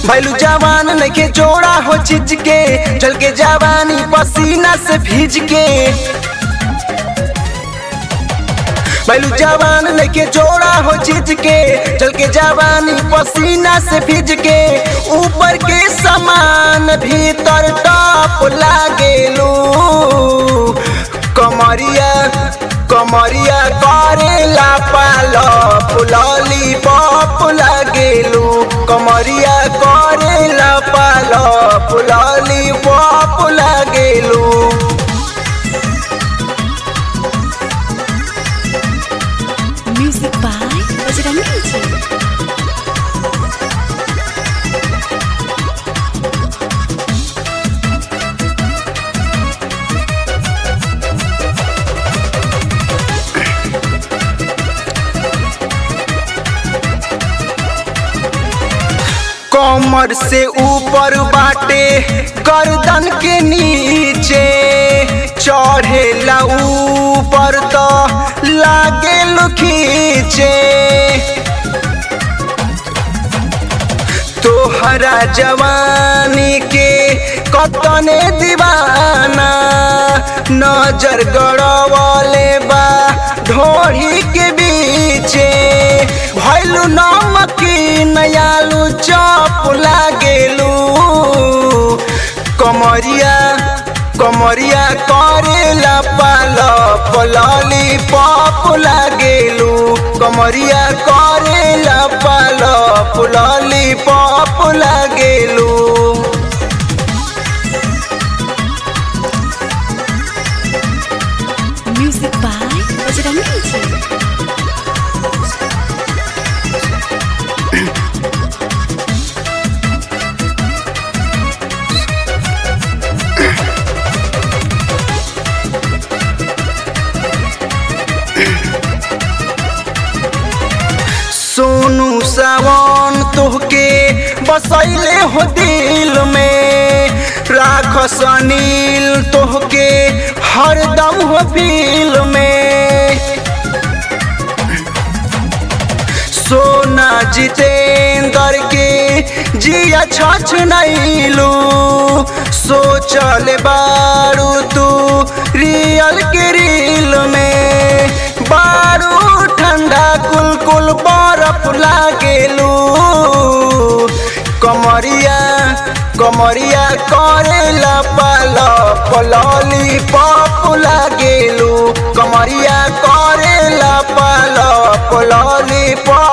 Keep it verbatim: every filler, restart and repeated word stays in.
भैलू जवान नइखे जोड़ा हो चीज के, जल के जवानी पसीना से भीज के। भैलू जवान नइखे जोड़ा हो चीज के, जल के जवानी पसीना से भीज के। ऊपर के समान भीतर टॉप लागेलू, कमरिया कमरिया करेला पालप लॉलीपॉप लागेलू, कमरिया करेला पालप लॉलीपॉप लागेलू। Music by Bajrangi ji. कमर से ऊपर बाटे गर्दन के नीचे, चढ़ेला ऊपर तो लागे खींचे। तोहरा जवानी के कतने दीवाना, नजर गड़वले बा ढोरी के बीचे। भैलू नमकीन आलू चॉप लागेलू, कमरिया कमरिया करेला पालप लॉलीपॉप लागेलू, कमरिया करेला पालप लॉलीपॉप लागेलू। Music by Bajrangi ji. सोनू सावन तोहके बसैले हो दिल में, राखस अनिल तोहके हरदम हो दिल में। सोना जितेंद्र के जिया छछ नैलू, सोचल बारू तू रियल के रील में। बारू ठंडा कुल कुल बर्फ लागेलू, कमरिया कमरिया करेला पालप लॉलीपॉप लागेलू, कमरिया करेला पालप लॉलीपॉप